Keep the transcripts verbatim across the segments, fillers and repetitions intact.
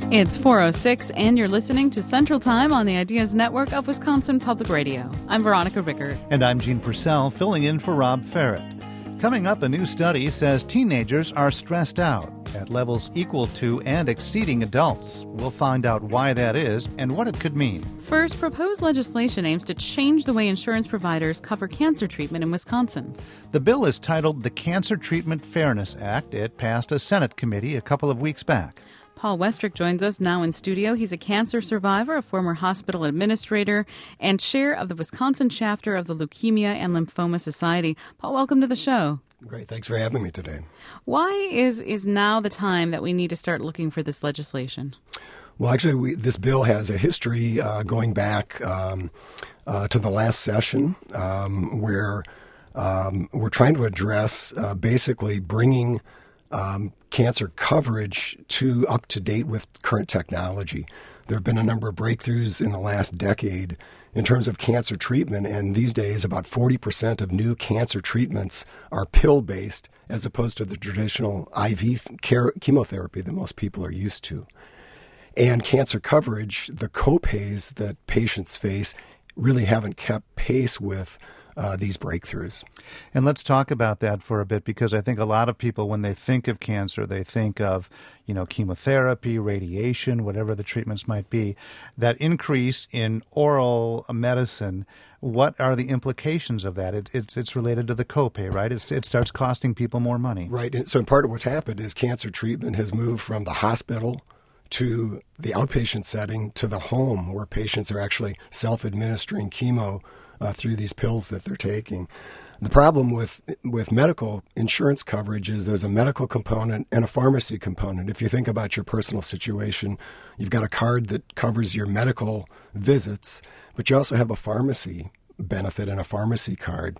It's four oh six, and you're listening to Central Time on the Ideas Network of Wisconsin Public Radio. I'm Veronica Rickert. And I'm Gene Purcell, filling in for Rob Ferret. Coming up, a new study says teenagers are stressed out at levels equal to and exceeding adults. We'll find out why that is and what it could mean. First, proposed legislation aims to change the way insurance providers cover cancer treatment in Wisconsin. The bill is titled the Cancer Treatment Fairness Act. It passed a Senate committee a couple of weeks back. Paul Westrick joins us now in studio. He's a cancer survivor, a former hospital administrator, and chair of the Wisconsin chapter of the Leukemia and Lymphoma Society. Paul, welcome to the show. Great. Thanks for having me today. Why is, is now the time that we need to start looking for this legislation? Well, actually, we, this bill has a history uh, going back um, uh, to the last session um, where um, we're trying to address uh, basically bringing Um, cancer coverage to up to date with current technology. There have been a number of breakthroughs in the last decade in terms of cancer treatment, and these days about forty percent of new cancer treatments are pill-based as opposed to the traditional I V care, chemotherapy that most people are used to. And cancer coverage, the copays that patients face really haven't kept pace with Uh, these breakthroughs. And let's talk about that for a bit, because I think a lot of people, when they think of cancer, they think of, you know, chemotherapy, radiation, whatever the treatments might be. That increase in oral medicine, what are the implications of that? It, it's it's related to the copay, right? It's, it starts costing people more money. Right. And so part of what's happened is cancer treatment has moved from the hospital to the outpatient setting to the home, where patients are actually self-administering chemo Uh, through these pills that they're taking. The problem with with medical insurance coverage is there's a medical component and a pharmacy component. If you think about your personal situation, you've got a card that covers your medical visits, but you also have a pharmacy benefit and a pharmacy card.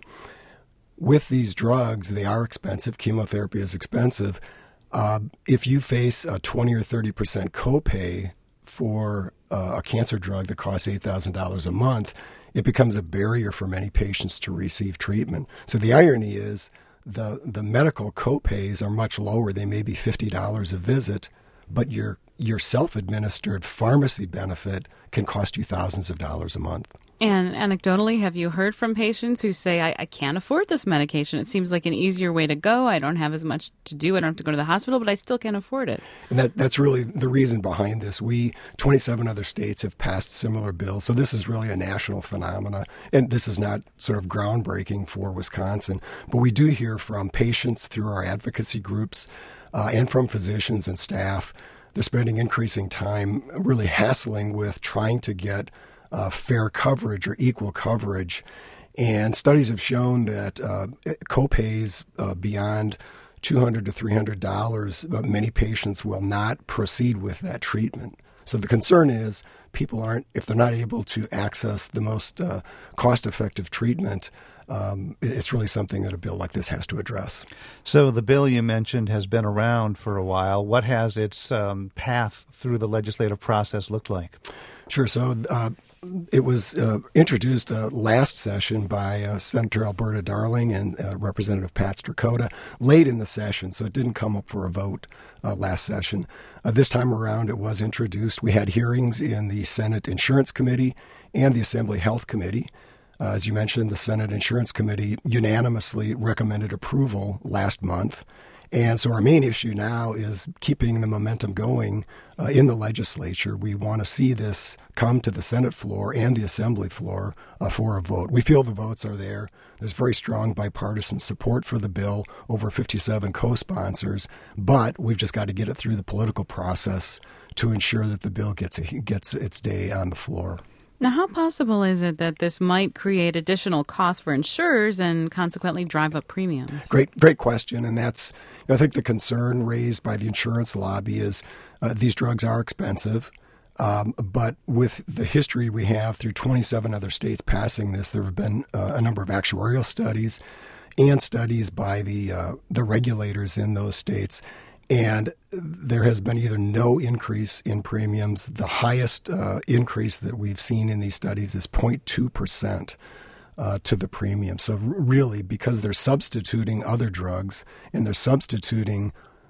With these drugs, they are expensive. Chemotherapy is expensive. Uh, if you face a twenty or thirty percent copay for uh, a cancer drug that costs eight thousand dollars a month, it becomes a barrier for many patients to receive treatment. So the irony is the the medical copays are much lower. They may be fifty dollars a visit, but your your self-administered pharmacy benefit can cost you thousands of dollars a month. And anecdotally, have you heard from patients who say, I, I can't afford this medication? It seems like an easier way to go. I don't have as much to do. I don't have to go to the hospital, but I still can't afford it. And that, that's really the reason behind this. We, twenty-seven other states have passed similar bills. So this is really a national phenomena. And this is not sort of groundbreaking for Wisconsin. But we do hear from patients through our advocacy groups uh, and from physicians and staff. They're spending increasing time really hassling with trying to get Uh, fair coverage or equal coverage. And studies have shown that uh, copays uh, beyond two hundred dollars to three hundred dollars, uh, many patients will not proceed with that treatment. So the concern is people aren't, if they're not able to access the most uh, cost-effective treatment, Um, it's really something that a bill like this has to address. So the bill you mentioned has been around for a while. What has its um, path through the legislative process looked like? Sure. So uh, it was uh, introduced uh, last session by uh, Senator Alberta Darling and uh, Representative Pat Strakota late in the session, so it didn't come up for a vote uh, last session. Uh, this time around, it was introduced. We had hearings in the Senate Insurance Committee and the Assembly Health Committee. Uh, as you mentioned, the Senate Insurance Committee unanimously recommended approval last month. And so our main issue now is keeping the momentum going uh, in the legislature. We want to see this come to the Senate floor and the Assembly floor uh, for a vote. We feel the votes are there. There's very strong bipartisan support for the bill, over fifty-seven co-sponsors, but we've just got to get it through the political process to ensure that the bill gets a, gets its day on the floor. Now, how possible is it that this might create additional costs for insurers and consequently drive up premiums? Great, great question. And that's, I think, the concern raised by the insurance lobby is uh, these drugs are expensive. Um, but with the history we have through twenty-seven other states passing this, there have been uh, a number of actuarial studies and studies by the uh, the regulators in those states. And there has been either no increase in premiums. The highest uh, increase that we've seen in these studies is zero point two percent uh, to the premium. So really, because they're substituting other drugs and they're substituting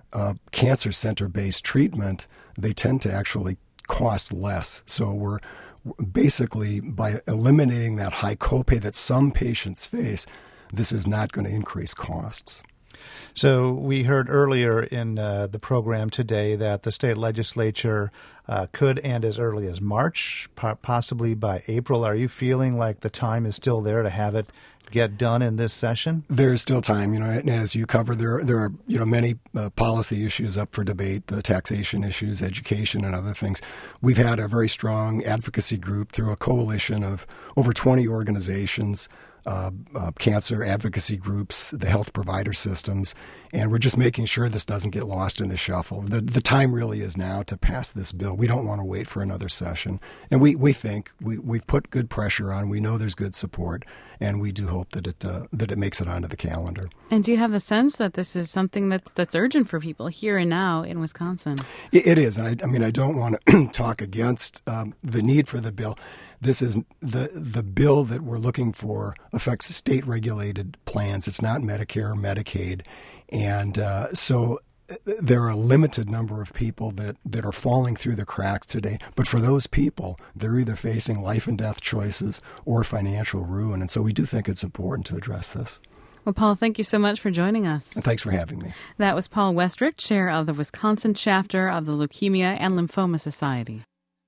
uh, cancer center-based treatment, they tend to actually cost less. So we're basically, by eliminating that high copay that some patients face, this is not going to increase costs. So we heard earlier in uh, the program today that the state legislature uh, could end as early as March, po- possibly by April. Are you feeling like the time is still there to have it get done in this session? There's still time, you know, and as you covered, there there are you know many uh, policy issues up for debate, the taxation issues, education, and other things. We've had a very strong advocacy group through a coalition of over twenty organizations. Uh, uh, cancer advocacy groups, the health provider systems, and we're just making sure this doesn't get lost in the shuffle. The the time really is now to pass this bill. We don't want to wait for another session. And we, we think we, we've put good pressure on. We know there's good support, and we do hope that it uh, that it makes it onto the calendar. And do you have a sense that this is something that's, that's urgent for people here and now in Wisconsin? It, it is. I, I mean, I don't want to talk against um, the need for the bill. This is the the bill that we're looking for affects state-regulated plans. It's not Medicare or Medicaid. And uh, so there are a limited number of people that, that are falling through the cracks today. But for those people, they're either facing life and death choices or financial ruin. And so we do think it's important to address this. Well, Paul, thank you so much for joining us. And thanks for having me. That was Paul Westrick, chair of the Wisconsin chapter of the Leukemia and Lymphoma Society.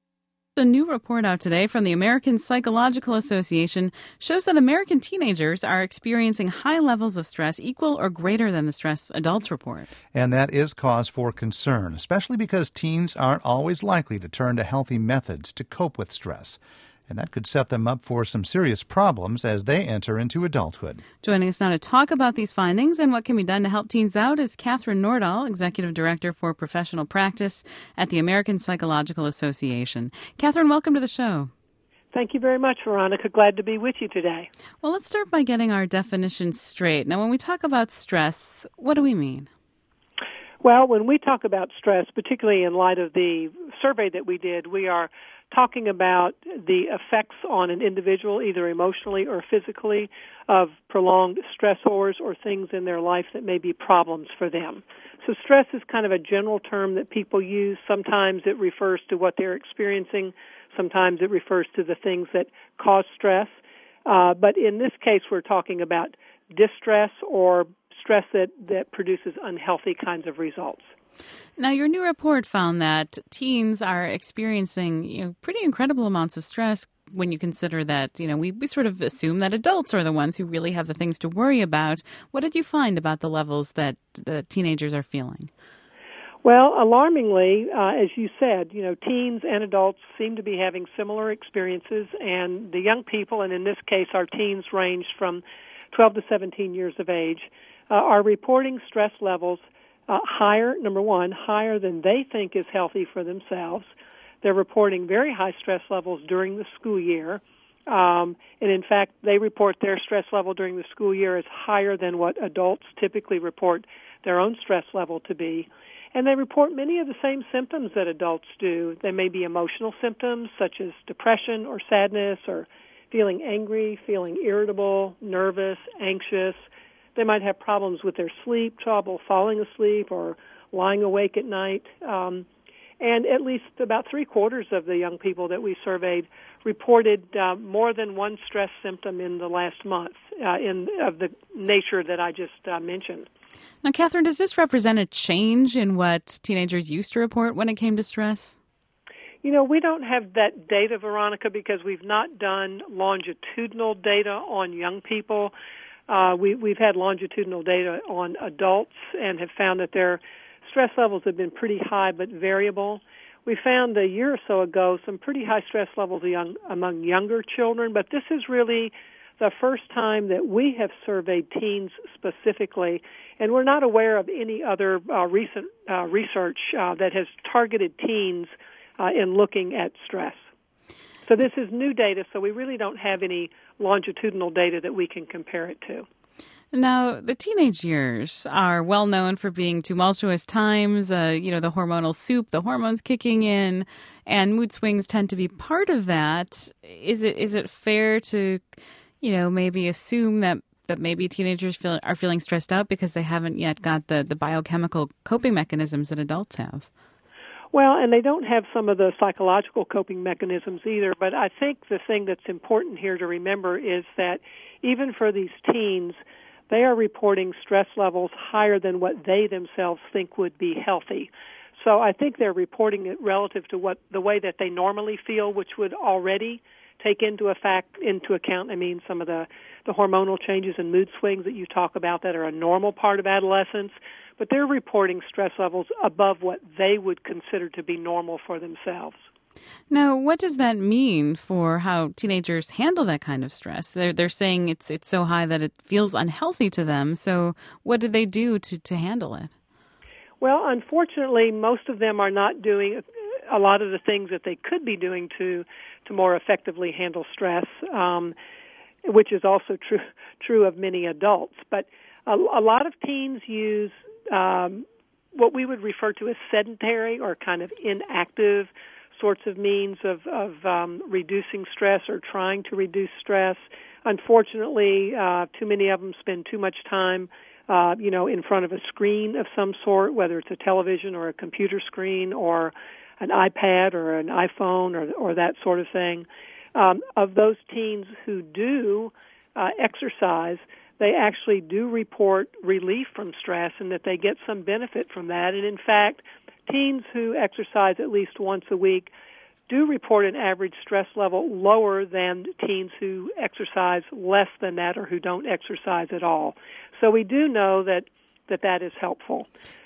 A new report out today from the American Psychological Association shows that American teenagers are experiencing high levels of stress equal or greater than the stress adults report. And that is cause for concern, especially because teens aren't always likely to turn to healthy methods to cope with stress. And that could set them up for some serious problems as they enter into adulthood. Joining us now to talk about these findings and what can be done to help teens out is Catherine Nordahl, Executive Director for Professional Practice at the American Psychological Association. Catherine, welcome to the show. Thank you very much, Veronica. Glad to be with you today. Well, let's start by getting our definition straight. Now, when we talk about stress, what do we mean? Well, when we talk about stress, particularly in light of the survey that we did, we are talking about the effects on an individual, either emotionally or physically, of prolonged stressors or things in their life that may be problems for them. So stress is kind of a general term that people use. Sometimes it refers to what they're experiencing. Sometimes it refers to the things that cause stress. Uh, but in this case, we're talking about distress or stress that, that produces unhealthy kinds of results. Now, your new report found that teens are experiencing, you know, pretty incredible amounts of stress when you consider that, you know, we, we sort of assume that adults are the ones who really have the things to worry about. What did you find about the levels that the teenagers are feeling? Well, alarmingly, uh, as you said, you know, teens and adults seem to be having similar experiences, and the young people, and in this case our teens ranged from twelve to seventeen years of age, uh, are reporting stress levels Uh, higher, number one, higher than they think is healthy for themselves. They're reporting very high stress levels during the school year. Um, and in fact, they report their stress level during the school year as higher than what adults typically report their own stress level to be. And they report many of the same symptoms that adults do. They may be emotional symptoms such as depression or sadness or feeling angry, feeling irritable, nervous, anxious. They might have problems with their sleep, trouble falling asleep or lying awake at night. Um, and at least about three-quarters of the young people that we surveyed reported uh, more than one stress symptom in the last month uh, in of the nature that I just uh, mentioned. Now, Catherine, does this represent a change in what teenagers used to report when it came to stress? You know, we don't have that data, Veronica, because we've not done longitudinal data on young people. Uh, we, we've had longitudinal data on adults and have found that their stress levels have been pretty high but variable. We found a year or so ago some pretty high stress levels young, among younger children, but this is really the first time that we have surveyed teens specifically, and we're not aware of any other uh, recent uh, research uh, that has targeted teens uh, in looking at stress. So this is new data, so we really don't have any longitudinal data that we can compare it to. Now, the teenage years are well known for being tumultuous times, uh, you know, the hormonal soup, the hormones kicking in, and mood swings tend to be part of that. Is it is it fair to, you know, maybe assume that that maybe teenagers feel are feeling stressed out because they haven't yet got the, the biochemical coping mechanisms that adults have. Well, and they don't have some of the psychological coping mechanisms either, but I think the thing that's important here to remember is that even for these teens, they are reporting stress levels higher than what they themselves think would be healthy. So I think they're reporting it relative to what the way that they normally feel, which would already take into a fact into account, I mean, some of the, the hormonal changes and mood swings that you talk about that are a normal part of adolescence, but they're reporting stress levels above what they would consider to be normal for themselves. Now, what does that mean for how teenagers handle that kind of stress? They're they're saying it's it's so high that it feels unhealthy to them. So what do they do to, to handle it? Well, unfortunately, most of them are not doing a lot of the things that they could be doing to to more effectively handle stress, um, which is also true true of many adults. But a, a lot of teens use um, what we would refer to as sedentary or kind of inactive sorts of means of, of um, reducing stress or trying to reduce stress. Unfortunately, uh, too many of them spend too much time, uh, you know, in front of a screen of some sort, whether it's a television or a computer screen or an iPad or an iPhone or, or that sort of thing. Um, of those teens who do uh, exercise, they actually do report relief from stress and that they get some benefit from that. And in fact, teens who exercise at least once a week do report an average stress level lower than teens who exercise less than that or who don't exercise at all. So we do know that that, that is helpful.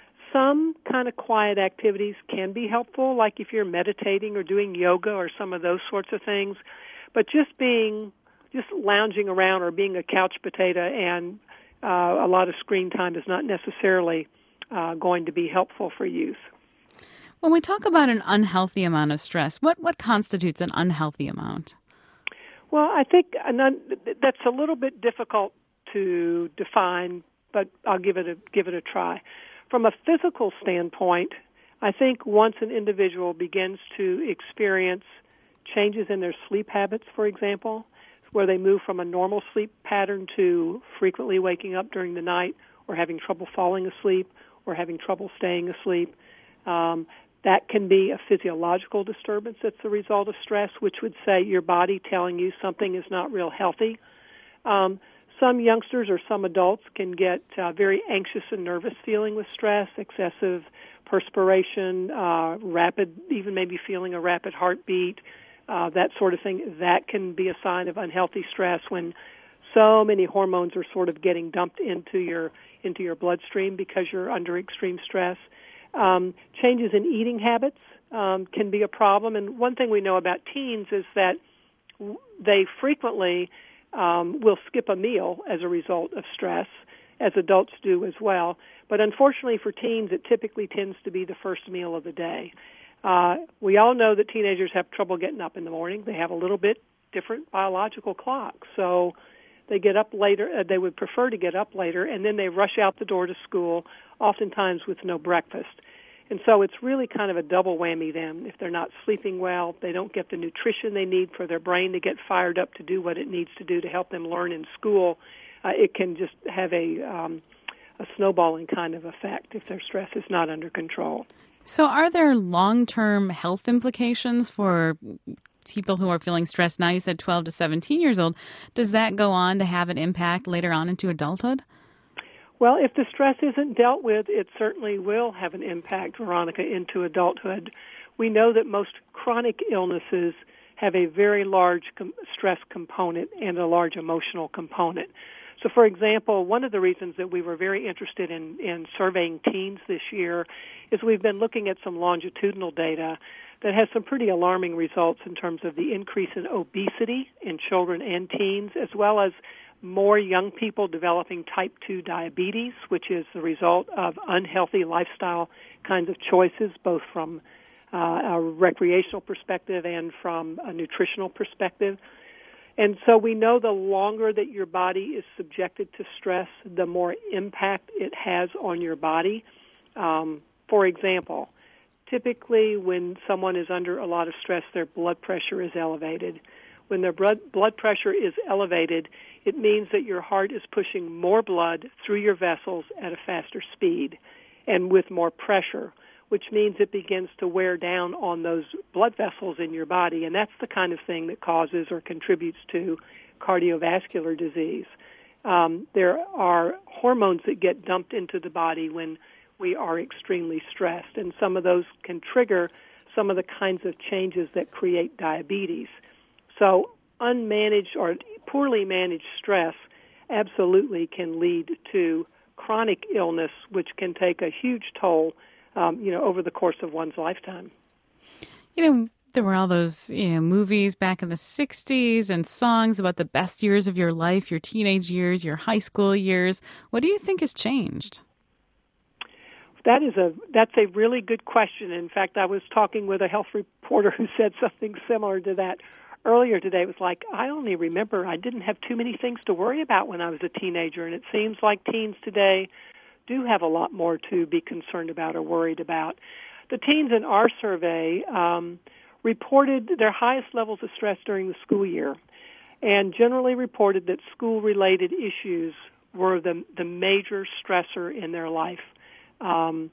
Some kind of quiet activities can be helpful, like if you're meditating or doing yoga or some of those sorts of things. But just being, just lounging around or being a couch potato and uh, a lot of screen time is not necessarily uh, going to be helpful for youth. When we talk about an unhealthy amount of stress, what, what constitutes an unhealthy amount? Well, I think an un- that's a little bit difficult to define, but I'll give it a give it a try. From a physical standpoint, I think once an individual begins to experience changes in their sleep habits, for example, where they move from a normal sleep pattern to frequently waking up during the night or having trouble falling asleep or having trouble staying asleep, um, that can be a physiological disturbance that's the result of stress, which would say your body telling you something is not real healthy. Um, some youngsters or some adults can get uh, very anxious and nervous feeling with stress, excessive perspiration, uh, rapid, even maybe feeling a rapid heartbeat, uh, that sort of thing. That can be a sign of unhealthy stress when so many hormones are sort of getting dumped into your into your bloodstream because you're under extreme stress. Um, changes in eating habits um, can be a problem. And one thing we know about teens is that w- they frequently um, will skip a meal as a result of stress, as adults do as well. But unfortunately for teens, it typically tends to be the first meal of the day. Uh, we all know that teenagers have trouble getting up in the morning. They have a little bit different biological clock. So they get up later. Uh, they would prefer to get up later, and then they rush out the door to school, oftentimes with no breakfast. And so it's really kind of a double whammy then. If they're not sleeping well, they don't get the nutrition they need for their brain to get fired up to do what it needs to do to help them learn in school. Uh, it can just have a, um, a snowballing kind of effect if their stress is not under control. So are there long-term health implications for people who are feeling stressed? Now you said twelve to seventeen years old. Does that go on to have an impact later on into adulthood? Well, if the stress isn't dealt with, it certainly will have an impact, Veronica, into adulthood. We know that most chronic illnesses have a very large com- stress component and a large emotional component. So, for example, one of the reasons that we were very interested in, in surveying teens this year is we've been looking at some longitudinal data that has some pretty alarming results in terms of the increase in obesity in children and teens, as well as more young people developing type two diabetes, which is the result of unhealthy lifestyle kinds of choices, both from uh, a recreational perspective and from a nutritional perspective. And so we know the longer that your body is subjected to stress, the more impact it has on your body. Um, for example, typically when someone is under a lot of stress, their blood pressure is elevated. When their blood blood pressure is elevated, it means that your heart is pushing more blood through your vessels at a faster speed and with more pressure, which means it begins to wear down on those blood vessels in your body, and that's the kind of thing that causes or contributes to cardiovascular disease. Um, there are hormones that get dumped into the body when we are extremely stressed, and some of those can trigger some of the kinds of changes that create diabetes. So unmanaged or poorly managed stress absolutely can lead to chronic illness, which can take a huge toll, um, you know, over the course of one's lifetime. You know, there were all those you know, movies back in the sixties and songs about the best years of your life, your teenage years, your high school years. What do you think has changed? That is a that's a really good question. In fact, I was talking with a health reporter who said something similar to that earlier today. It was like, I only remember I didn't have too many things to worry about when I was a teenager, and it seems like teens today do have a lot more to be concerned about or worried about. The teens in our survey um, reported their highest levels of stress during the school year, and generally reported that school-related issues were the, the major stressor in their life. Um,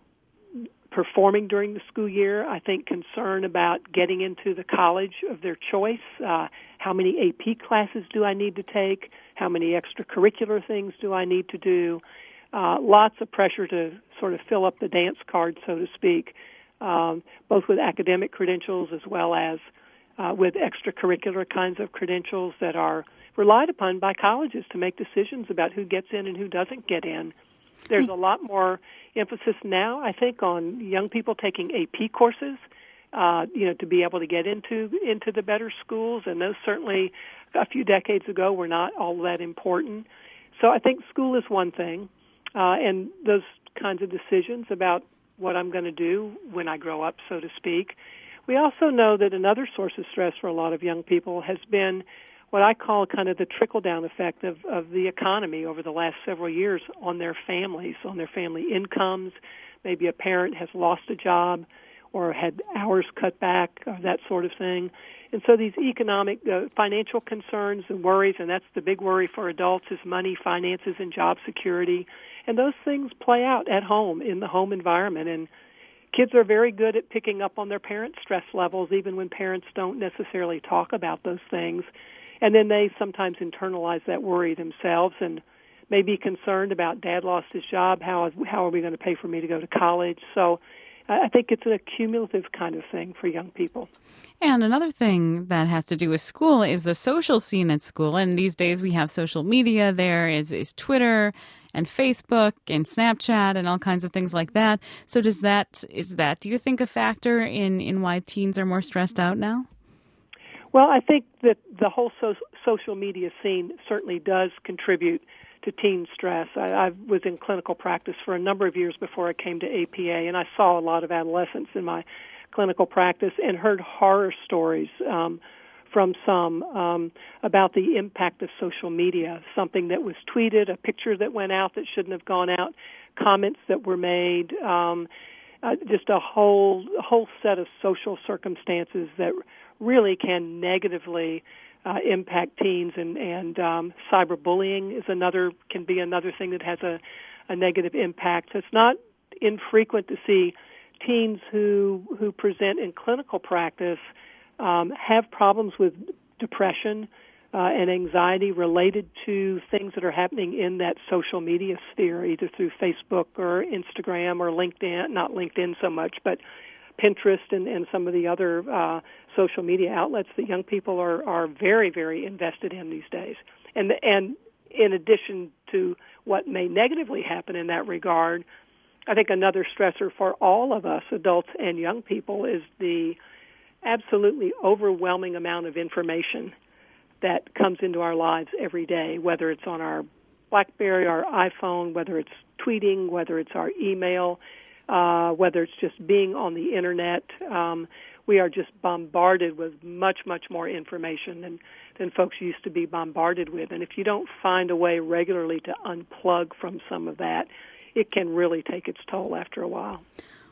performing during the school year, I think concern about getting into the college of their choice. Uh, how many A P classes do I need to take? How many extracurricular things do I need to do? Uh, lots of pressure to sort of fill up the dance card, so to speak, um, both with academic credentials as well as uh, with extracurricular kinds of credentials that are relied upon by colleges to make decisions about who gets in and who doesn't get in. There's a lot more emphasis now, I think, on young people taking A P courses, uh, you know, to be able to get into into the better schools, and those certainly a few decades ago were not all that important. So I think school is one thing, uh, and those kinds of decisions about what I'm going to do when I grow up, so to speak. We also know that another source of stress for a lot of young people has been what I call kind of the trickle-down effect of, of the economy over the last several years on their families, on their family incomes. Maybe a parent has lost a job or had hours cut back, or that sort of thing. And so these economic, uh, financial concerns and worries, and that's the big worry for adults, is money, finances, and job security. And those things play out at home, in the home environment. And kids are very good at picking up on their parents' stress levels, even when parents don't necessarily talk about those things. And then they sometimes internalize that worry themselves and may be concerned about dad lost his job, how how are we going to pay for me to go to college? So I think it's a cumulative kind of thing for young people. And another thing that has to do with school is the social scene at school. And these days we have social media. There is, is Twitter and Facebook and Snapchat and all kinds of things like that. So does that is that, do you think, a factor in, in why teens are more stressed out now? Well, I think that the whole so- social media scene certainly does contribute to teen stress. I, I was in clinical practice for a number of years before I came to A P A, and I saw a lot of adolescents in my clinical practice and heard horror stories um, from some um, about the impact of social media, something that was tweeted, a picture that went out that shouldn't have gone out, comments that were made, um, uh, just a whole a whole set of social circumstances that really can negatively uh, impact teens, and, and um, cyberbullying is another can be another thing that has a, a negative impact. So it's not infrequent to see teens who who present in clinical practice um, have problems with depression uh, and anxiety related to things that are happening in that social media sphere, either through Facebook or Instagram or LinkedIn, not LinkedIn so much, but Pinterest and, and some of the other uh, social media outlets that young people are, are very, very invested in these days. And and in addition to what may negatively happen in that regard, I think another stressor for all of us, adults and young people, is the absolutely overwhelming amount of information that comes into our lives every day, whether it's on our BlackBerry, our iPhone, whether it's tweeting, whether it's our email, Uh, whether it's just being on the Internet. Um, we are just bombarded with much, much more information than, than folks used to be bombarded with. And if you don't find a way regularly to unplug from some of that, it can really take its toll after a while.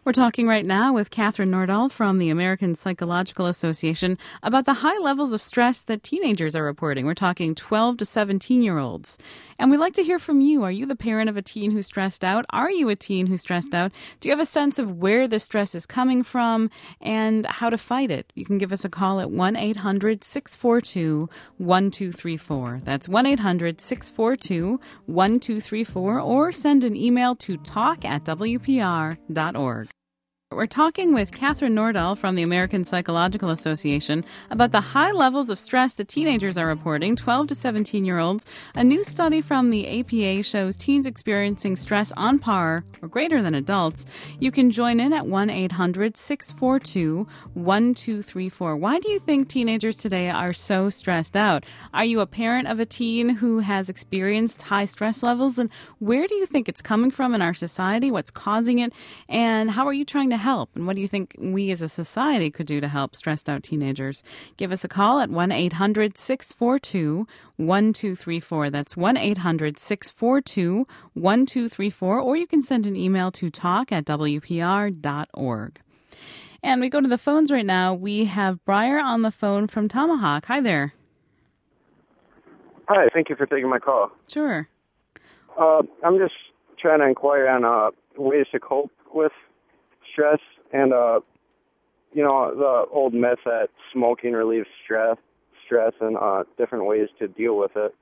We're talking right now with Catherine Nordahl from the American Psychological Association about the high levels of stress that teenagers are reporting. We're talking twelve to seventeen-year-olds. And we'd like to hear from you. Are you the parent of a teen who's stressed out? Are you a teen who's stressed out? Do you have a sense of where the stress is coming from and how to fight it? You can give us a call at one eight hundred six four two one two three four. That's one eight hundred six four two one two three four, or send an email to talk at w p r dot org. We're talking with Catherine Nordahl from the American Psychological Association about the high levels of stress that teenagers are reporting, twelve to seventeen-year-olds. A new study from the A P A shows teens experiencing stress on par or greater than adults. You can join in at one eight hundred six four two one two three four. Why do you think teenagers today are so stressed out? Are you a parent of a teen who has experienced high stress levels? And where do you think it's coming from in our society? What's causing it? And how are you trying to help? And what do you think we as a society could do to help stressed out teenagers? Give us a call at one eight hundred six four two one two three four. That's one eight hundred six four two one two three four, or you can send an email to talk at w p r dot org. And we go to the phones right now. We have Briar on the phone from Tomahawk. Hi there. Hi, thank you for taking my call. Sure. Uh, I'm just trying to inquire on uh, ways to cope with stress, and uh, you know, the old myth that smoking relieves stress, stress, and uh, different ways to deal with it,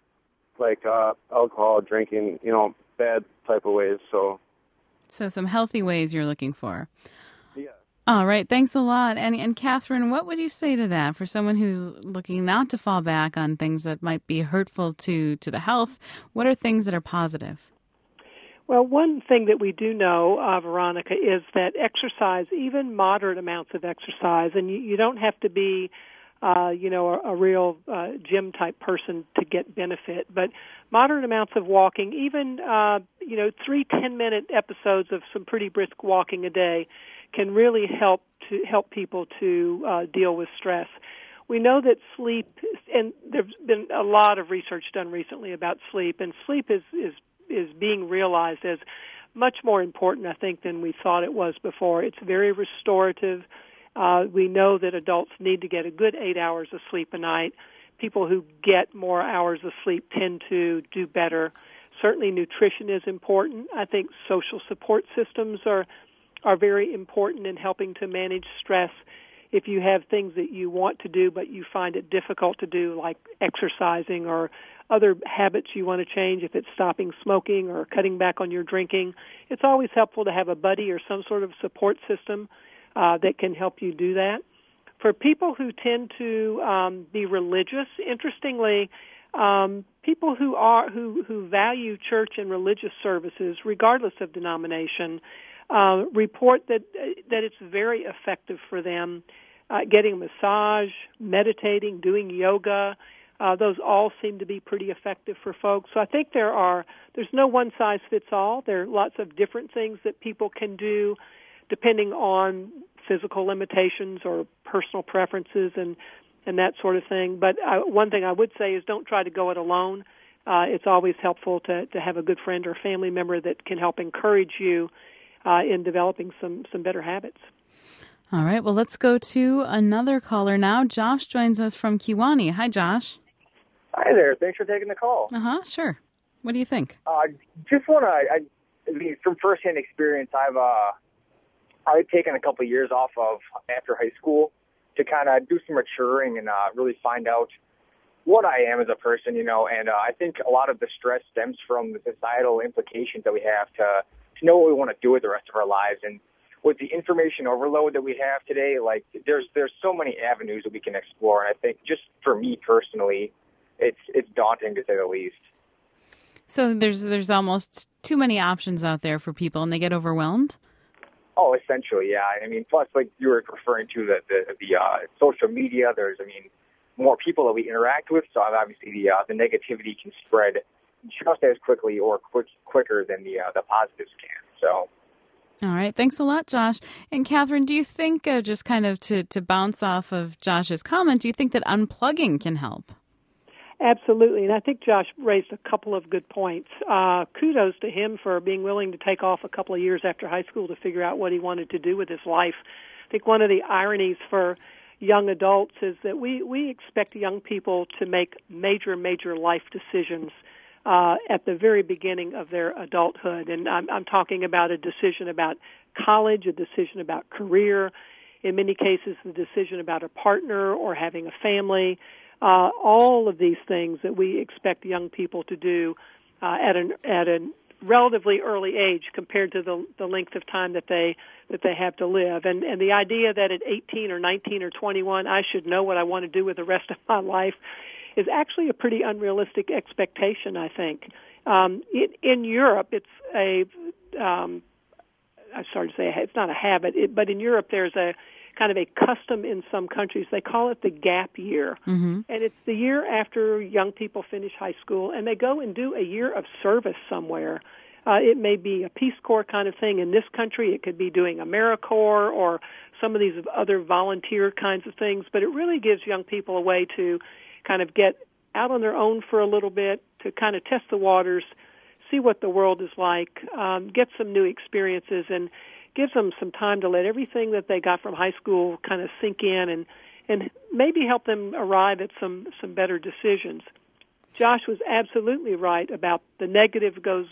like uh, alcohol, drinking, you know, bad type of ways. So, so some healthy ways you're looking for. Yeah. All right. Thanks a lot. And and Catherine, what would you say to that for someone who's looking not to fall back on things that might be hurtful to to the health? What are things that are positive? Well, one thing that we do know, uh, Veronica, is that exercise, even moderate amounts of exercise, and you, you don't have to be, uh, you know, a, a real uh, gym-type person to get benefit, but moderate amounts of walking, even, uh, you know, three ten-minute episodes of some pretty brisk walking a day can really help to help people to uh, deal with stress. We know that sleep, and there's been a lot of research done recently about sleep, and sleep is, is is being realized as much more important, I think, than we thought it was before. It's very restorative. Uh, we know that adults need to get a good eight hours of sleep a night. People who get more hours of sleep tend to do better. Certainly nutrition is important. I think social support systems are are very important in helping to manage stress. If you have things that you want to do but you find it difficult to do, like exercising or other habits you want to change, if it's stopping smoking or cutting back on your drinking, it's always helpful to have a buddy or some sort of support system uh, that can help you do that. For people who tend to um, be religious, interestingly, um, people who are who, who value church and religious services, regardless of denomination, uh, report that that it's very effective for them. Uh, getting a massage, meditating, doing yoga. Uh, those all seem to be pretty effective for folks. So I think there are, there's no one size fits all. There are lots of different things that people can do depending on physical limitations or personal preferences and, and that sort of thing. But I, one thing I would say is don't try to go it alone. Uh, it's always helpful to, to have a good friend or family member that can help encourage you uh, in developing some, some better habits. All right. Well, let's go to another caller now. Josh joins us from Kewanee. Hi, Josh. Hi there. Thanks for taking the call. Uh-huh. Sure. What do you think? Uh, just want to, I, I mean, from firsthand experience, I've uh, I've taken a couple of years off of after high school to kind of do some maturing and uh, really find out what I am as a person, you know. And uh, I think a lot of the stress stems from the societal implications that we have to to know what we want to do with the rest of our lives. And with the information overload that we have today, like there's there's so many avenues that we can explore. And I think just for me personally, it's it's daunting to say the least. So there's there's almost too many options out there for people, and they get overwhelmed? Oh, essentially, yeah. I mean, plus, like you were referring to the the, the uh, social media. There's, I mean, more people that we interact with, so obviously the uh, the negativity can spread just as quickly or quick, quicker than the uh, the positives can. So. All right. Thanks a lot, Josh. And Catherine, do you think, uh, just kind of to, to bounce off of Josh's comment, do you think that unplugging can help? Absolutely, and I think Josh raised a couple of good points. Uh, kudos to him for being willing to take off a couple of years after high school to figure out what he wanted to do with his life. I think one of the ironies for young adults is that we, we expect young people to make major, major life decisions uh, at the very beginning of their adulthood. And I'm, I'm talking about a decision about college, a decision about career, in many cases the decision about a partner or having a family. Uh, all of these things that we expect young people to do uh, at an at a relatively early age compared to the the length of time that they that they have to live, and and the idea that at eighteen or nineteen or twenty-one I should know what I want to do with the rest of my life is actually a pretty unrealistic expectation. I think um, it, in Europe it's a um, I'm sorry to say it's not a habit, it, but in Europe there's a kind of a custom in some countries. They call it the gap year. Mm-hmm. And it's the year after young people finish high school, and they go and do a year of service somewhere. Uh, it may be a Peace Corps kind of thing. In this country, it could be doing AmeriCorps or some of these other volunteer kinds of things, but it really gives young people a way to kind of get out on their own for a little bit, to kind of test the waters, see what the world is like, um, get some new experiences, and gives them some time to let everything that they got from high school kind of sink in and, and maybe help them arrive at some, some better decisions. Josh was absolutely right about the negative goes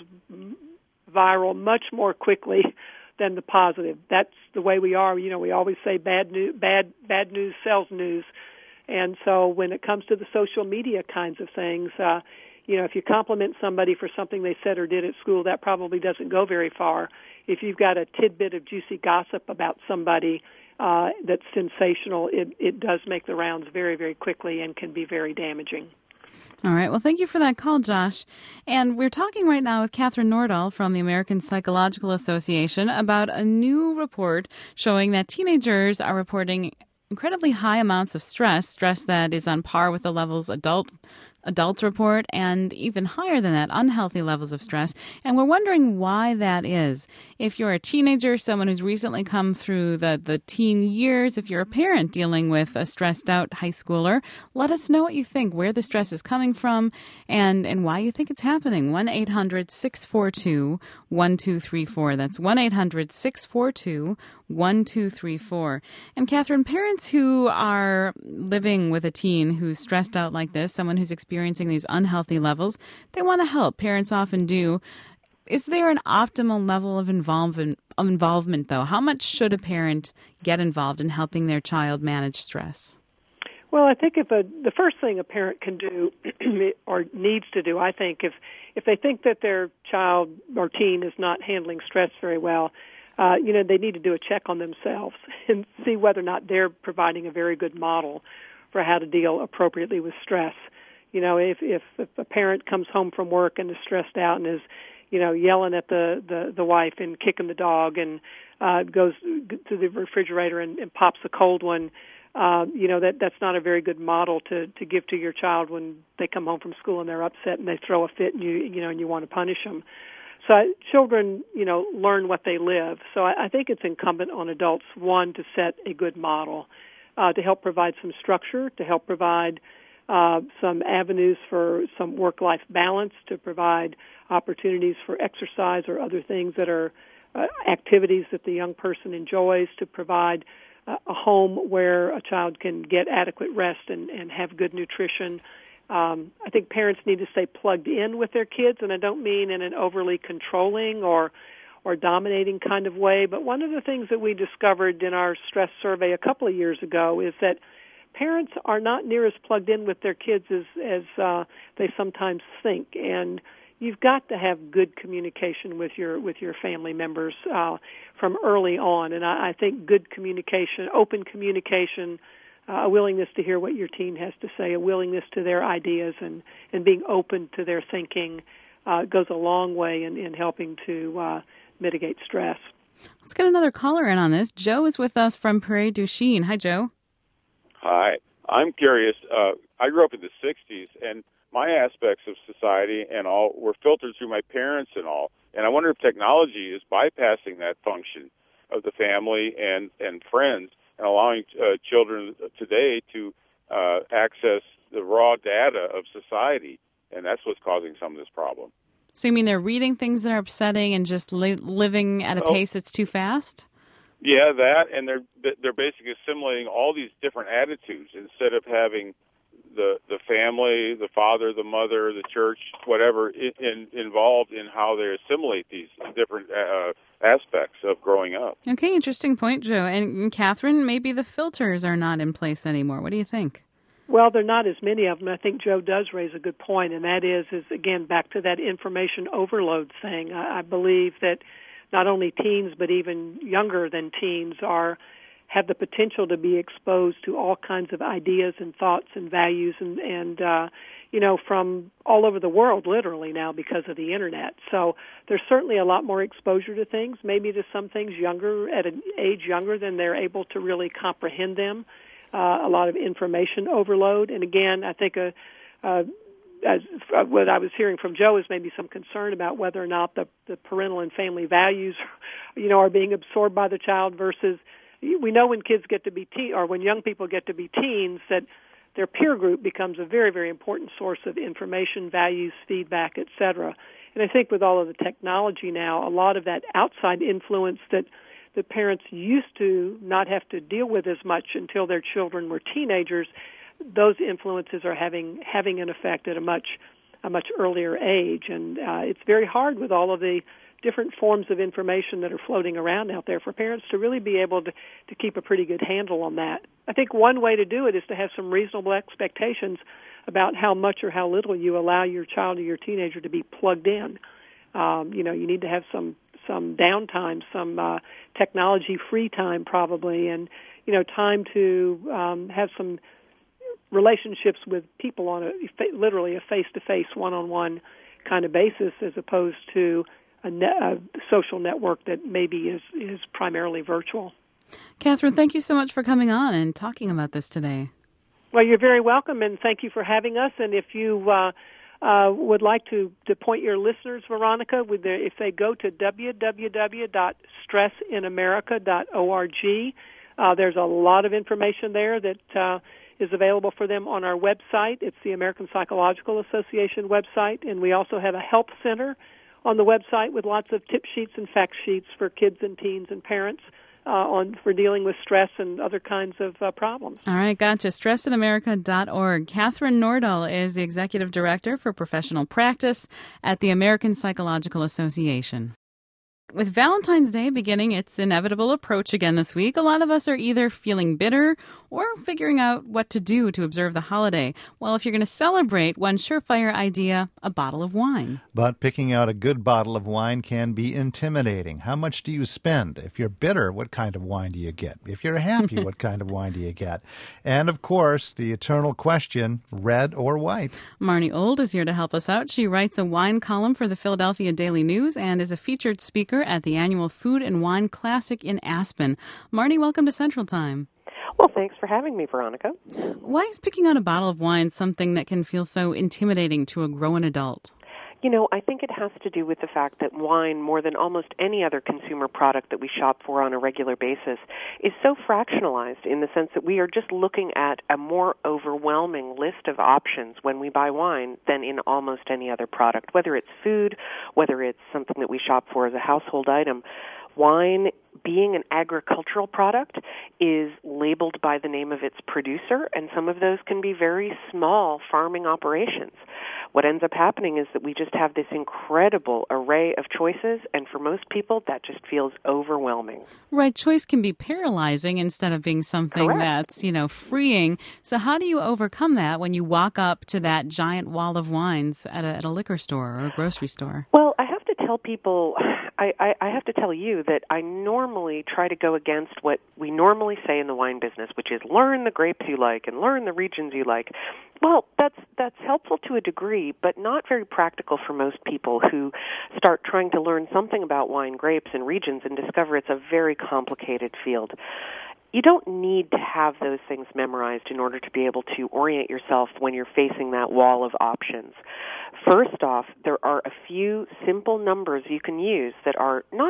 viral much more quickly than the positive. That's the way we are. You know, we always say bad news, bad, bad news sells news. And so when it comes to the social media kinds of things, uh, you know, if you compliment somebody for something they said or did at school, that probably doesn't go very far. If you've got a tidbit of juicy gossip about somebody uh, that's sensational, it, it does make the rounds very, very quickly and can be very damaging. All right. Well, thank you for that call, Josh. And we're talking right now with Catherine Nordahl from the American Psychological Association about a new report showing that teenagers are reporting incredibly high amounts of stress, stress that is on par with the levels adult adults report, and even higher than that, unhealthy levels of stress. And we're wondering why that is. If you're a teenager, someone who's recently come through the, the teen years, if you're a parent dealing with a stressed out high schooler, let us know what you think, where the stress is coming from, and, and why you think it's happening. one eight hundred six four two one two three four. That's one eight hundred six four two one two three four. And Catherine, parents who are living with a teen who's stressed out like this, someone who's experiencing these unhealthy levels, they want to help. Parents often do. Is there an optimal level of involvement, of involvement, though? How much should a parent get involved in helping their child manage stress? Well, I think if a, the first thing a parent can do or needs to do, I think, if if they think that their child or teen is not handling stress very well, uh, you know, they need to do a check on themselves and see whether or not they're providing a very good model for how to deal appropriately with stress. You know, if, if, if a parent comes home from work and is stressed out and is, you know, yelling at the, the, the wife and kicking the dog and uh, goes to the refrigerator and, and pops a cold one, uh, you know, that that's not a very good model to, to give to your child when they come home from school and they're upset and they throw a fit and you, you know, and you want to punish them. So uh, children, you know, learn what they live. So I, I think it's incumbent on adults, one, to set a good model, uh, to help provide some structure, to help provide Uh, some avenues for some work-life balance, to provide opportunities for exercise or other things that are uh, activities that the young person enjoys, to provide uh, a home where a child can get adequate rest and, and have good nutrition. Um, I think parents need to stay plugged in with their kids, and I don't mean in an overly controlling or or dominating kind of way, but one of the things that we discovered in our stress survey a couple of years ago is that parents are not near as plugged in with their kids as, as uh, they sometimes think, and you've got to have good communication with your with your family members uh, from early on. And I, I think good communication, open communication, uh, a willingness to hear what your teen has to say, a willingness to their ideas, and, and being open to their thinking uh, goes a long way in, in helping to uh, mitigate stress. Let's get another caller in on this. Joe is with us from Prairie du Chien. Hi, Joe. Hi. I'm curious. Uh, I grew up in the sixties, and my aspects of society and all were filtered through my parents and all. And I wonder if technology is bypassing that function of the family and, and friends and allowing uh, children today to uh, access the raw data of society, and that's what's causing some of this problem. So you mean they're reading things that are upsetting and just li- living at a Oh. pace that's too fast? Yeah, that, and they're they're basically assimilating all these different attitudes instead of having the the family, the father, the mother, the church, whatever, in, in, involved in how they assimilate these different uh, aspects of growing up. Okay, interesting point, Joe. And Catherine, maybe the filters are not in place anymore. What do you think? Well, there are not as many of them. I think Joe does raise a good point, and that is, is again, back to that information overload thing. I, I believe that not only teens, but even younger than teens are have the potential to be exposed to all kinds of ideas and thoughts and values and, and uh, you know, from all over the world, literally now because of the Internet. So there's certainly a lot more exposure to things, maybe to some things younger, at an age younger than they're able to really comprehend them. Uh, a lot of information overload. And again, I think a, uh, as uh, what I was hearing from Joe is maybe some concern about whether or not the, the parental and family values, you know, are being absorbed by the child versus, we know when kids get to be teen, or when young people get to be teens, that their peer group becomes a very, very important source of information, values, feedback, et cetera. And I think with all of the technology now, a lot of that outside influence that the parents used to not have to deal with as much until their children were teenagers, those influences are having having an effect at a much a much earlier age. And uh, it's very hard with all of the different forms of information that are floating around out there for parents to really be able to, to keep a pretty good handle on that. I think one way to do it is to have some reasonable expectations about how much or how little you allow your child or your teenager to be plugged in. Um, you know, you need to have some some downtime, some uh, technology-free time probably, and, you know, time to um, have some relationships with people on a literally a face-to-face, one-on-one kind of basis as opposed to a, ne- a social network that maybe is, is primarily virtual. Catherine, thank you so much for coming on and talking about this today. Well, you're very welcome, and thank you for having us. And if you uh, uh, would like to, to point your listeners, Veronica, with their, if they go to w w w dot stress in america dot org, uh, there's a lot of information there that uh, is available for them on our website. It's the American Psychological Association website, and we also have a help center on the website with lots of tip sheets and fact sheets for kids and teens and parents uh, on for dealing with stress and other kinds of uh, problems. All right, gotcha. stress in america dot org. Catherine Nordahl is the Executive Director for Professional Practice at the American Psychological Association. With Valentine's Day beginning its inevitable approach again this week, a lot of us are either feeling bitter or figuring out what to do to observe the holiday. Well, if you're going to celebrate, one surefire idea, a bottle of wine. But picking out a good bottle of wine can be intimidating. How much do you spend? If you're bitter, what kind of wine do you get? If you're happy, what kind of wine do you get? And, of course, the eternal question, red or white? Marnie Old is here to help us out. She writes a wine column for the Philadelphia Daily News and is a featured speaker at the annual Food and Wine Classic in Aspen. Marnie, welcome to Central Time. Well, thanks for having me, Veronica. Why is picking out a bottle of wine something that can feel so intimidating to a grown adult? You know, I think it has to do with the fact that wine, more than almost any other consumer product that we shop for on a regular basis, is so fractionalized in the sense that we are just looking at a more overwhelming list of options when we buy wine than in almost any other product, whether it's food, whether it's something that we shop for as a household item. Wine, being an agricultural product, is labeled by the name of its producer, and some of those can be very small farming operations. What ends up happening is that we just have this incredible array of choices, and for most people, that just feels overwhelming. Right. Choice can be paralyzing instead of being something Correct. that's, you know, freeing. So how do you overcome that when you walk up to that giant wall of wines at a, at a liquor store or a grocery store? Well, I have to tell people, I, I, I have to tell you that I normally try to go against what we normally say in the wine business, which is learn the grapes you like and learn the regions you like. Well, that's that's helpful to a degree, but not very practical for most people who start trying to learn something about wine, grapes, and regions and discover it's a very complicated field. You don't need to have those things memorized in order to be able to orient yourself when you're facing that wall of options. First off, there are a few simple numbers you can use that are not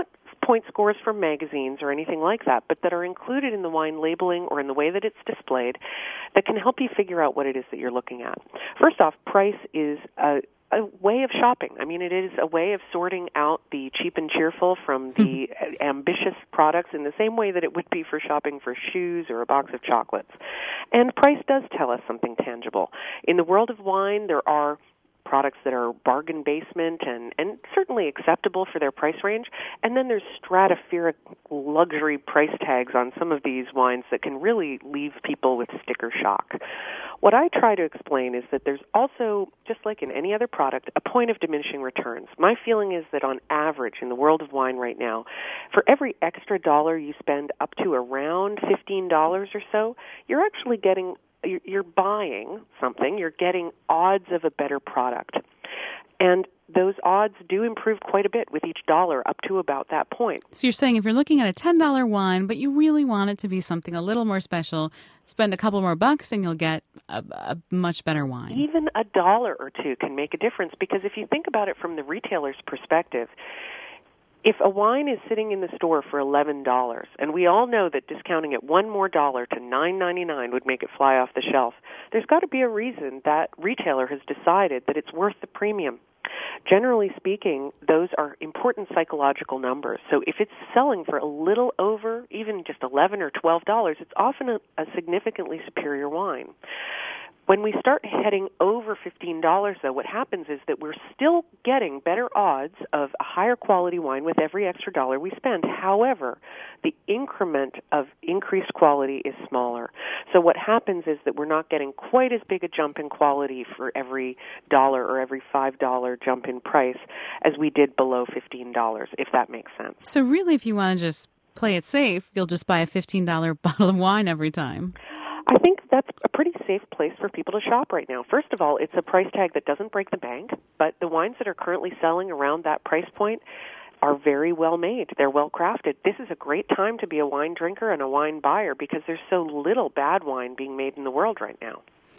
point scores from magazines or anything like that, but that are included in the wine labeling or in the way that it's displayed that can help you figure out what it is that you're looking at. First off, price is a a way of shopping. I mean, it is a way of sorting out the cheap and cheerful from the mm-hmm. ambitious products in the same way that it would be for shopping for shoes or a box of chocolates. And price does tell us something tangible. In the world of wine, there are products that are bargain basement and, and certainly acceptable for their price range. And then there's stratospheric luxury price tags on some of these wines that can really leave people with sticker shock. What I try to explain is that there's also, just like in any other product, a point of diminishing returns. My feeling is that on average in the world of wine right now, for every extra dollar you spend up to around fifteen dollars or so, you're actually getting you're buying something, you're getting odds of a better product. And those odds do improve quite a bit with each dollar up to about that point. So you're saying if you're looking at a ten dollars wine, but you really want it to be something a little more special, spend a couple more bucks and you'll get a, a much better wine. Even a dollar or two can make a difference, because if you think about it from the retailer's perspective, if a wine is sitting in the store for eleven dollars, and we all know that discounting it one more dollar to nine ninety-nine would make it fly off the shelf, there's got to be a reason that retailer has decided that it's worth the premium. Generally speaking, those are important psychological numbers. So if it's selling for a little over even just eleven or twelve dollars, it's often a, a significantly superior wine. When we start heading over fifteen dollars, though, what happens is that we're still getting better odds of a higher quality wine with every extra dollar we spend. However, the increment of increased quality is smaller. So what happens is that we're not getting quite as big a jump in quality for every dollar or every five dollars jump in price as we did below fifteen dollars, if that makes sense. So really, if you want to just play it safe, you'll just buy a fifteen dollars bottle of wine every time. I think that's a pretty safe place for people to shop right now. First of all, it's a price tag that doesn't break the bank, but the wines that are currently selling around that price point are very well made. They're well crafted. This is a great time to be a wine drinker and a wine buyer because there's so little bad wine being made in the world right now.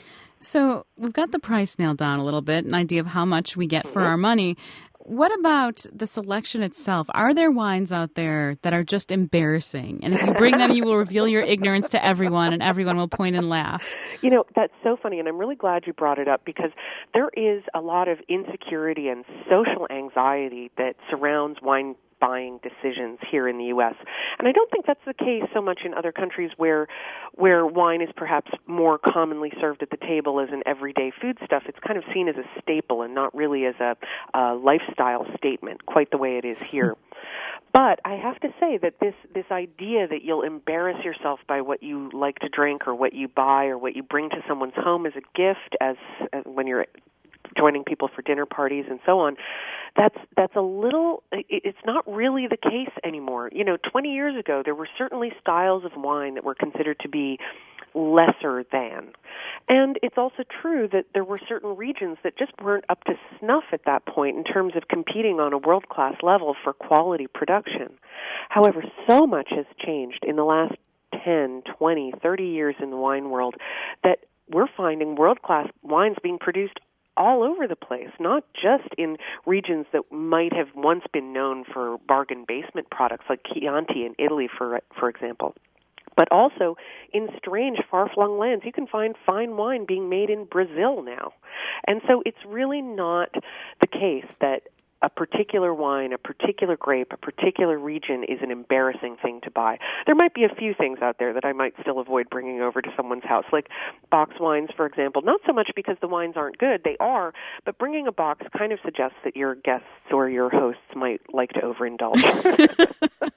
So we've got the price nailed down a little bit, an idea of how much we get for mm-hmm. our money. What about the selection itself? Are there wines out there that are just embarrassing? And if you bring them, you will reveal your ignorance to everyone, and everyone will point and laugh. You know, that's so funny, and I'm really glad you brought it up because there is a lot of insecurity and social anxiety that surrounds wine buying decisions here in the U S. And I don't think that's the case so much in other countries where where wine is perhaps more commonly served at the table as an everyday foodstuff. It's kind of seen as a staple and not really as a, a lifestyle statement, quite the way it is here. But I have to say that this, this idea that you'll embarrass yourself by what you like to drink or what you buy or what you bring to someone's home as a gift, as, as when you're joining people for dinner parties and so on, that's that's a little, it's not really the case anymore. You know, twenty years ago, there were certainly styles of wine that were considered to be lesser than. And it's also true that there were certain regions that just weren't up to snuff at that point in terms of competing on a world-class level for quality production. However, so much has changed in the last ten, twenty, thirty years in the wine world that we're finding world-class wines being produced all over the place, not just in regions that might have once been known for bargain basement products like Chianti in Italy, for for example, but also in strange, far-flung lands. You can find fine wine being made in Brazil now. And so it's really not the case that a particular wine, a particular grape, a particular region is an embarrassing thing to buy. There might be a few things out there that I might still avoid bringing over to someone's house, like box wines, for example. Not so much because the wines aren't good, they are, but bringing a box kind of suggests that your guests or your hosts might like to overindulge.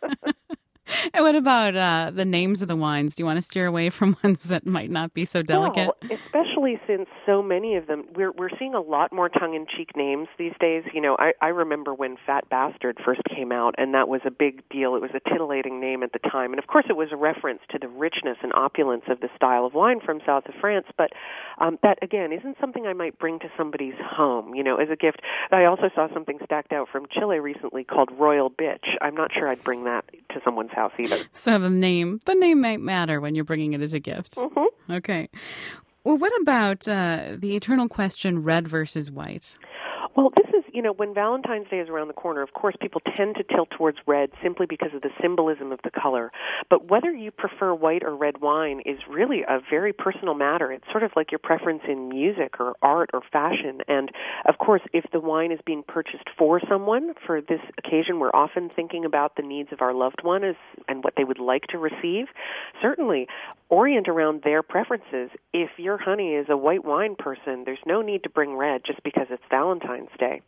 And what about uh, the names of the wines? Do you want to steer away from ones that might not be so delicate? Well, especially since so many of them, we're we're seeing a lot more tongue-in-cheek names these days. You know, I, I remember when Fat Bastard first came out, and that was a big deal. It was a titillating name at the time. And, of course, it was a reference to the richness and opulence of the style of wine from south of France. But um, that, again, isn't something I might bring to somebody's home, you know, as a gift. I also saw something stacked out from Chile recently called Royal Bitch. I'm not sure I'd bring that to someone's house either. So the name, the name might matter when you're bringing it as a gift. Mm-hmm. Okay. Well, what about uh, the eternal question, red versus white? Well, this is, you know, when Valentine's Day is around the corner, of course, people tend to tilt towards red simply because of the symbolism of the color. But whether you prefer white or red wine is really a very personal matter. It's sort of like your preference in music or art or fashion. And, of course, if the wine is being purchased for someone, for this occasion, we're often thinking about the needs of our loved one as, and what they would like to receive. Certainly, orient around their preferences. If your honey is a white wine person, there's no need to bring red just because it's Valentine's Day.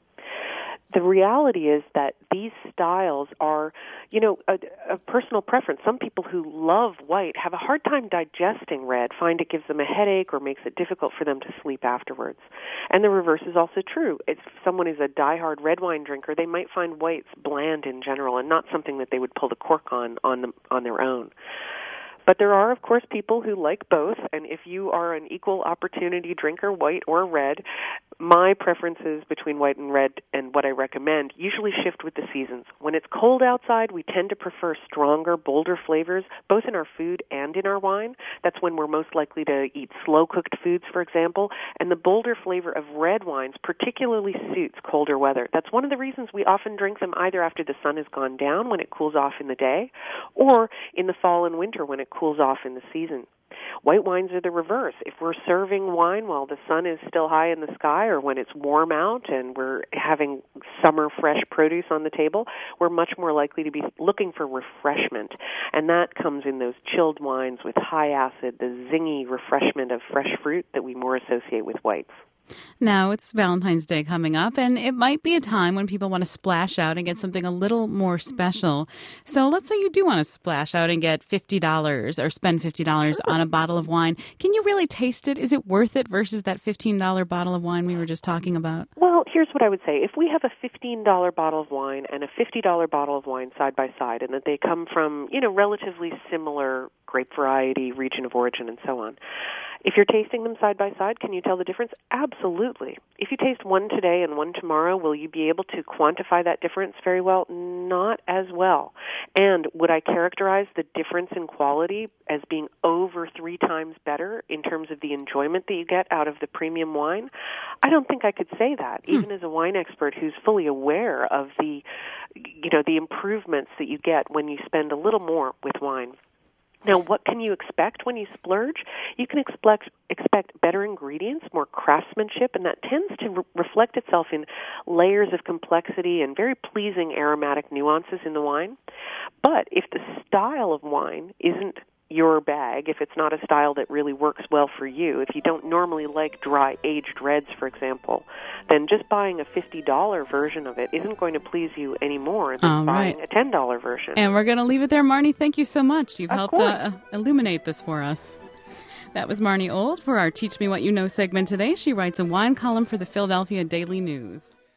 The reality is that these styles are, you know, a, a personal preference. Some people who love white have a hard time digesting red, find it gives them a headache or makes it difficult for them to sleep afterwards. And the reverse is also true. If someone is a diehard red wine drinker, they might find whites bland in general and not something that they would pull the cork on on, them, on their own. But there are, of course, people who like both, and if you are an equal opportunity drinker, white or red, my preferences between white and red and what I recommend usually shift with the seasons. When it's cold outside, we tend to prefer stronger, bolder flavors, both in our food and in our wine. That's when we're most likely to eat slow-cooked foods, for example, and the bolder flavor of red wines particularly suits colder weather. That's one of the reasons we often drink them either after the sun has gone down when it cools off in the day, or in the fall and winter when it cools off in the season. White wines are the reverse. If we're serving wine while the sun is still high in the sky or when it's warm out and we're having summer fresh produce on the table, we're much more likely to be looking for refreshment. And that comes in those chilled wines with high acid, the zingy refreshment of fresh fruit that we more associate with whites. Now, it's Valentine's Day coming up, and it might be a time when people want to splash out and get something a little more special. So let's say you do want to splash out and get fifty dollars or spend fifty dollars on a bottle of wine. Can you really taste it? Is it worth it versus that fifteen dollars bottle of wine we were just talking about? Well, here's what I would say. If we have a fifteen dollars bottle of wine and a fifty dollars bottle of wine side by side, and that they come from, you know, relatively similar grape variety, region of origin, and so on, if you're tasting them side by side, can you tell the difference? Absolutely. If you taste one today and one tomorrow, will you be able to quantify that difference very well? Not as well. And would I characterize the difference in quality as being over three times better in terms of the enjoyment that you get out of the premium wine? I don't think I could say that, hmm. even as a wine expert who's fully aware of the, you know, the improvements that you get when you spend a little more with wine. Now, what can you expect when you splurge? You can expect expect better ingredients, more craftsmanship, and that tends to re- reflect itself in layers of complexity and very pleasing aromatic nuances in the wine. But if the style of wine isn't your bag, if it's not a style that really works well for you, if you don't normally like dry aged reds, for example, then just buying a fifty dollars version of it isn't going to please you any more than All buying right. a ten dollars version. And we're going to leave it there. Marnie, thank you so much. You've Of helped uh, illuminate this for us. That was Marnie Old for our Teach Me What You Know segment today. She writes a wine column for the Philadelphia Daily News.